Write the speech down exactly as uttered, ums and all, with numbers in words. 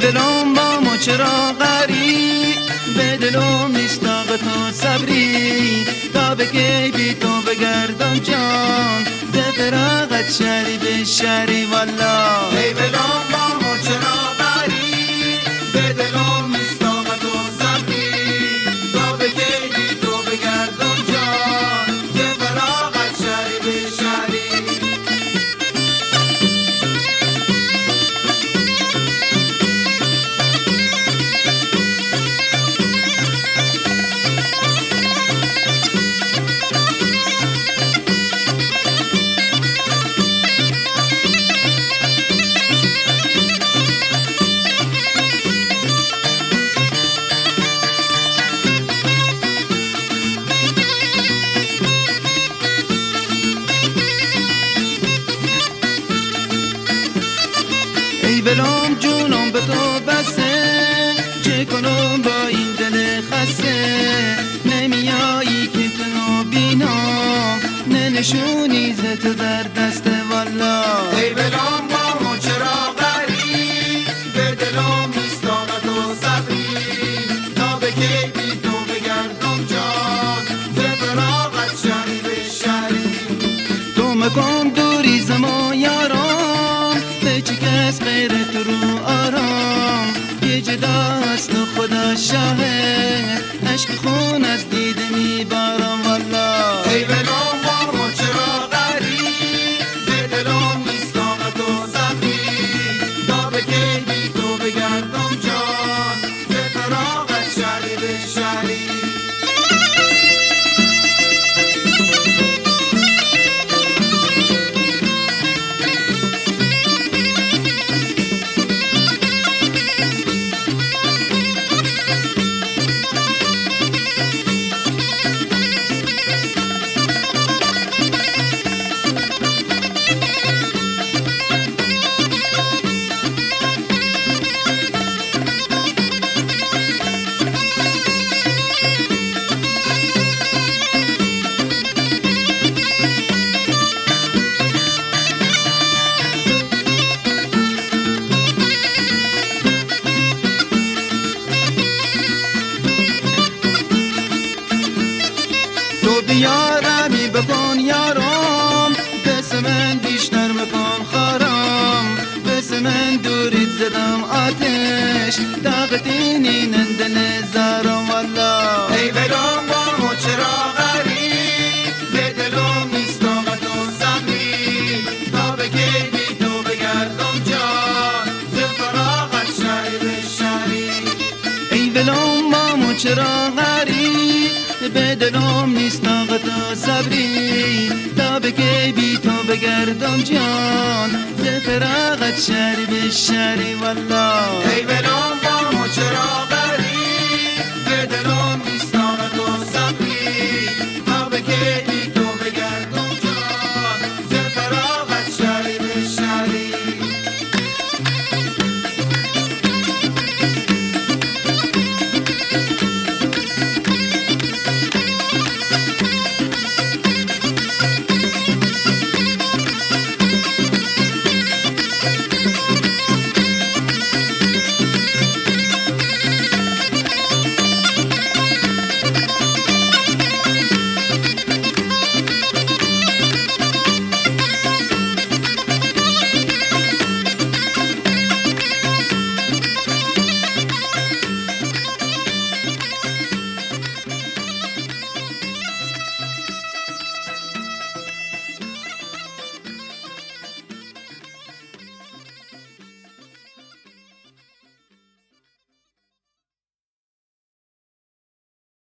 دلم با ما چرا غری، به دلم نیست طاقت و صبری، تا به کی بی تو بگردم جان، ز فراقت شهری به شهری والا. ای دلم با ما چرا غری، به دلم نیست طاقت و صبری، تا به کی بی تو بگردم جان، ز فراقت شهری به شهری. ای ولم جونم به تو بسه، چه کنم با این دل خسته، نمیایی که تو بینم، نه نشونی ز تو در دست والا. ای ولم با ما چرا غری، به دلم نیست طاقت و صبری، تا به کی بی تو بگردم جان، ز فراقت شهری به شهری. تو مکن دوری زما یارم، به چه کس غیر تو رو آرام، یه جدا است و خدا شاهد، عشق خون از دیده میبارم والا. ای ولم با ما چرا غری، به دلم نیست طاقت و صبری، تا به کی بی تو بگردم جان، ز فراقت شهری به شهری. تو بیارمی بکن یارم، دست من بیشتر مکن خارم، دست من دوریت زدم آتش، طاقتی نینند نزارم والا. ای ولم با ما چرا غری، به دلم نیست طاقت و صبری، تا به کی بی تو بگردم جان، ز فراقت شهری به شهری. ای ولم با ما چرا غری، به دلم نیست طاقت و صبری، تا به کی بی تو بگردم جان، ز فراقت شهری به شهری والا. ای ولم